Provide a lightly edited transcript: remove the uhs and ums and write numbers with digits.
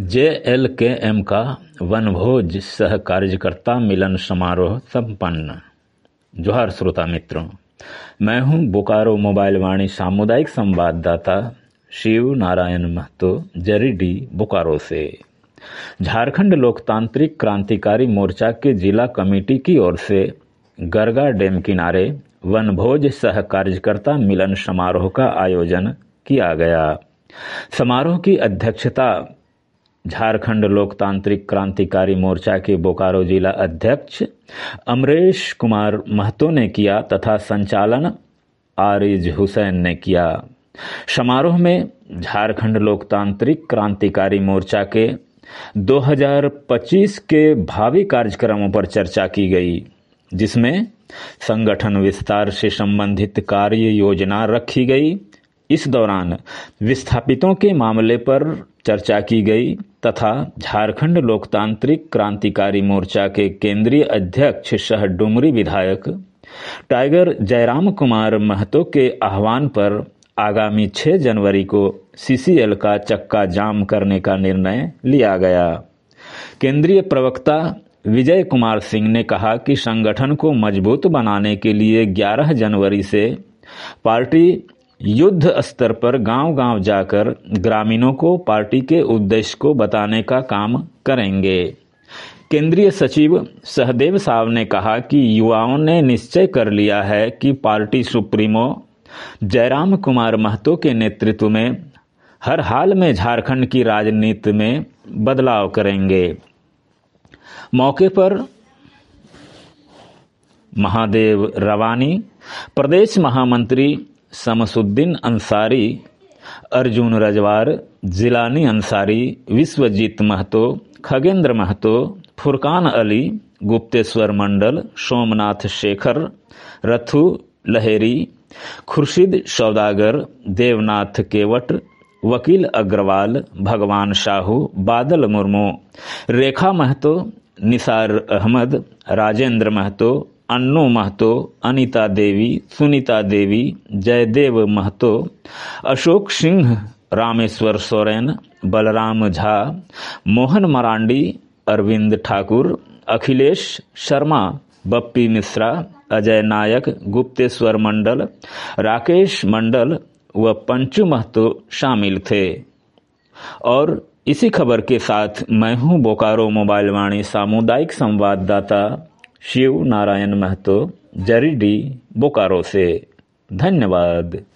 JLKM का वनभोज सह कार्यकर्ता मिलन समारोह संपन्न। जोहार श्रोता मित्रों, मैं हूं बोकारो मोबाइल वाणी सामुदायिक संवाददाता शिव नारायण महतो जरीडी बोकारो से। झारखंड लोकतांत्रिक क्रांतिकारी मोर्चा के जिला कमेटी की ओर से गरगा डैम किनारे वनभोज सह कार्यकर्ता मिलन समारोह का आयोजन किया गया। समारोह की अध्यक्षता झारखंड लोकतांत्रिक क्रांतिकारी मोर्चा के बोकारो जिला अध्यक्ष अमरेश कुमार महतो ने किया तथा संचालन आरिज हुसैन ने किया। समारोह में झारखंड लोकतांत्रिक क्रांतिकारी मोर्चा के 2025 के भावी कार्यक्रमों पर चर्चा की गई, जिसमें संगठन विस्तार से संबंधित कार्य योजना रखी गई। इस दौरान विस्थापितों के मामले पर चर्चा की गई तथा झारखंड लोकतांत्रिक क्रांतिकारी मोर्चा के केंद्रीय अध्यक्ष सह डुमरी विधायक टाइगर जयराम कुमार महतो के आह्वान पर आगामी 6 जनवरी को CCL का चक्का जाम करने का निर्णय लिया गया। केंद्रीय प्रवक्ता विजय कुमार सिंह ने कहा कि संगठन को मजबूत बनाने के लिए 11 जनवरी से पार्टी युद्ध स्तर पर गांव-गांव जाकर ग्रामीणों को पार्टी के उद्देश्य को बताने का काम करेंगे। केंद्रीय सचिव सहदेव साव ने कहा कि युवाओं ने निश्चय कर लिया है कि पार्टी सुप्रीमो जयराम कुमार महतो के नेतृत्व में हर हाल में झारखंड की राजनीति में बदलाव करेंगे। मौके पर महादेव रवानी, प्रदेश महामंत्री शमसुद्दीन अंसारी, अर्जुन रजवार, जिलानी अंसारी, विश्वजीत महतो, खगेंद्र महतो, फुरकान अली, गुप्तेश्वर मंडल, सोमनाथ शेखर, रथु लहेरी, खुर्शीद सौदागर, देवनाथ केवट, वकील अग्रवाल, भगवान साहू, बादल मुर्मू, रेखा महतो, निसार अहमद, राजेंद्र महतो, अन्नू महतो, अनीता देवी, सुनीता देवी, जयदेव महतो, अशोक सिंह, रामेश्वर सोरेन, बलराम झा, मोहन मरांडी, अरविंद ठाकुर, अखिलेश शर्मा, बप्पी मिश्रा, अजय नायक, गुप्तेश्वर मंडल, राकेश मंडल व पंचू महतो शामिल थे। और इसी खबर के साथ मैं हूं बोकारो मोबाइल वाणी सामुदायिक संवाददाता शिव नारायण महतो जरीडी बोकारो से। धन्यवाद।